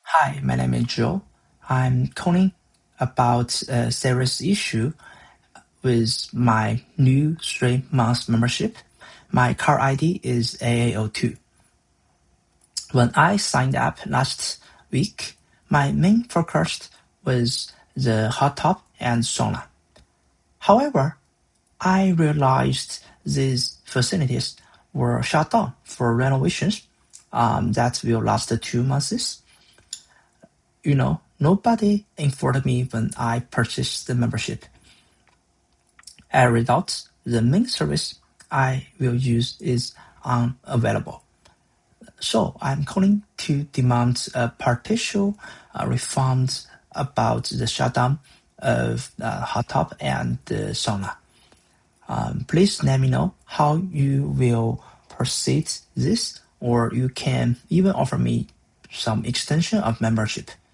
Hi, my name is Joe. I'm calling about a serious issue with my new 3-month membership. My card ID is AA02. When I signed up last week, my main focus was the hot tub and sauna. However, I realized these facilities were shut down for renovations that will last 2 months. Nobody informed me when I purchased the membership. As a result, the main service I will use is unavailable. So I'm calling to demand a partial refund about the shutdown of hot tub and the sauna. Please let me know how you will proceed this, or you can even offer me some extension of membership.